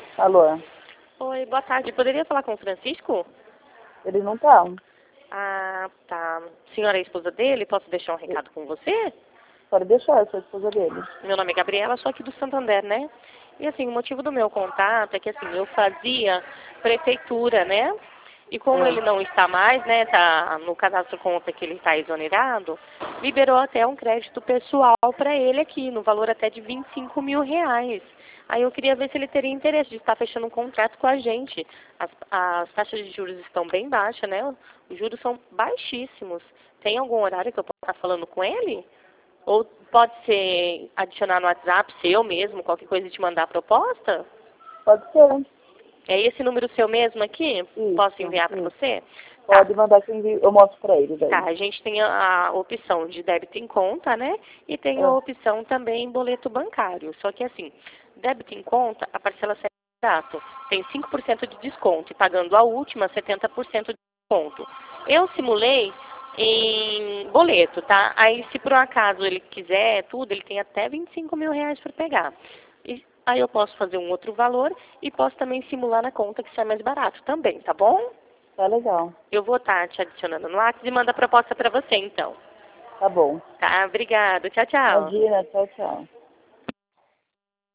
Alô? Oi, boa tarde. Poderia falar com o Francisco? Ele não tá. Ah, tá. A senhora é a esposa dele? Posso deixar um recado com você? Pode deixar, eu sou a esposa dele. Meu nome é Gabriela, sou aqui do Santander, né? E assim, o motivo do meu contato é que assim, eu fazia prefeitura, né? E como ele não está mais, né, tá no cadastro conta que ele está exonerado, liberou até um crédito pessoal para ele aqui, no valor até de R$ 25.000. Aí eu queria ver se ele teria interesse de estar fechando um contrato com a gente. As taxas de juros estão bem baixas, né? Os juros são baixíssimos. Tem algum horário que eu possa estar falando com ele? Ou pode ser adicionar no WhatsApp seu mesmo, qualquer coisa e te mandar a proposta? Pode ser. É esse número seu mesmo aqui? Posso enviar para Isso. você? Tá. Pode mandar que eu mostro pra ele Tá, daí. a gente tem a opção de débito em conta, né? E tem a opção também em boleto bancário. Só que assim, débito em conta, a parcela sai exato. Tem 5% de desconto e pagando a última, 70% de desconto. Eu simulei em boleto, tá? Aí se por um acaso ele quiser tudo, ele tem até R$ 25.000 para pegar. Aí eu posso fazer um outro valor e posso também simular na conta que sai mais barato também, tá bom? Tá legal. Eu vou estar te adicionando no WhatsApp e mando a proposta para você, então. Tá bom. Tá? Obrigada. Tchau, tchau. Imagina, tchau, tchau.